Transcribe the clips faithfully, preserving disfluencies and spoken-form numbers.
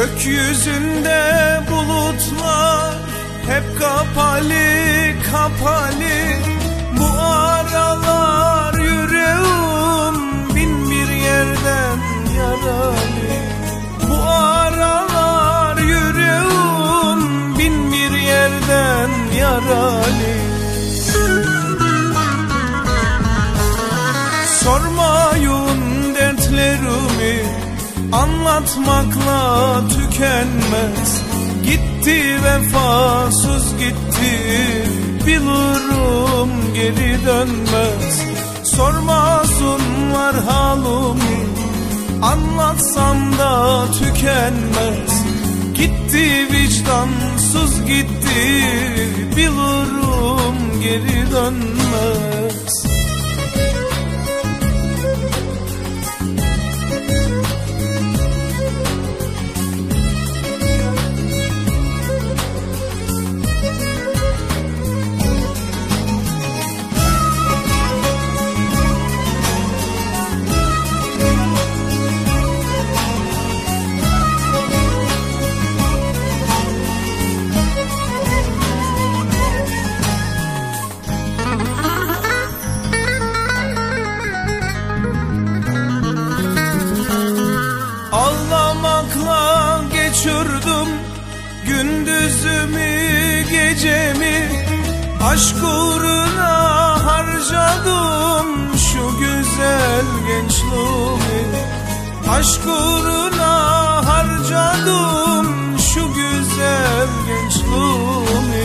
Gökyüzünde bulutlar hep kapalı kapalı. Bu aralar yüreğim bin bir yerden yaralı. Bu aralar yüreğim bin bir yerden yaralı. Sormayın dertlerimi, anlatmakla tükenmez. Gitti vefasız gitti, bilirim geri dönmez. Sormasınlar halimi, anlatsam da tükenmez. Gitti vicdansız gitti, bilirim geri dönmez. Ağlamakla geçirdim gündüzümü gecemi. Aşk uğruna harcadım şu güzel gençliğimi. Aşk uğruna harcadım şu güzel gençliğimi.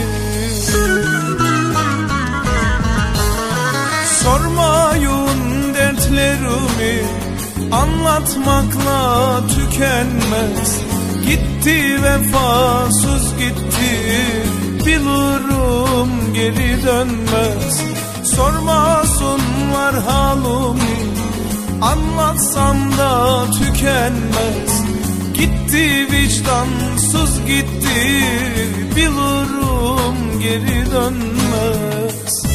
Sormayın dertlerimi, anlatmakla tükenmez. Gitti vefasız gitti, bilirim geri dönmez. Sormasınlar halimi, anlatsam da tükenmez. Gitti vicdansız gitti, bilirim geri dönmez.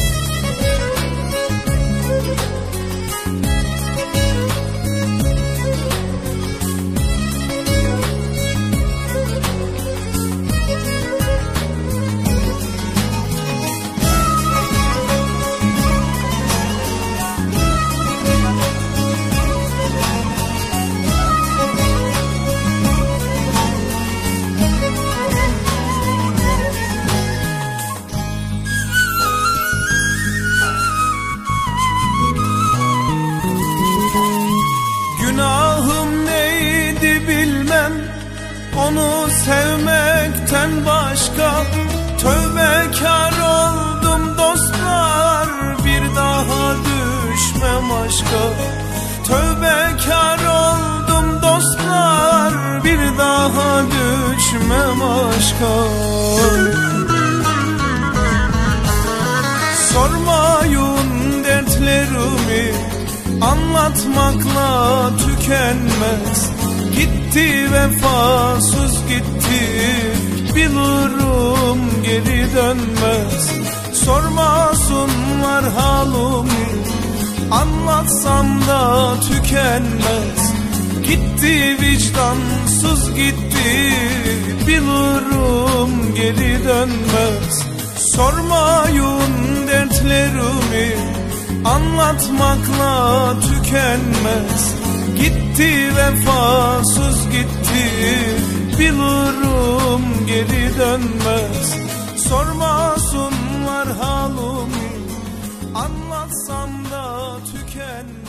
Günahım neydi bilmem, onu sevmekten başka. Tövbekar oldum dostlar, bir daha düşmem aşka. Tövbekar oldum dostlar, bir daha düşmem aşka. Sormayın dertlerimi, anlatmakla tükenmez. Gitti vefasız gitti, bilirim geri dönmez. Sormasınlar halimi, anlatsam da tükenmez. Gitti vicdansız gitti, bilirim geri dönmez. Sormayın dertlerimi, anlatmakla tükenmez. Gitti vefasız gitti, bilirim geri dönmez. Sormasınlar halimi, anlatsam da tükenmez.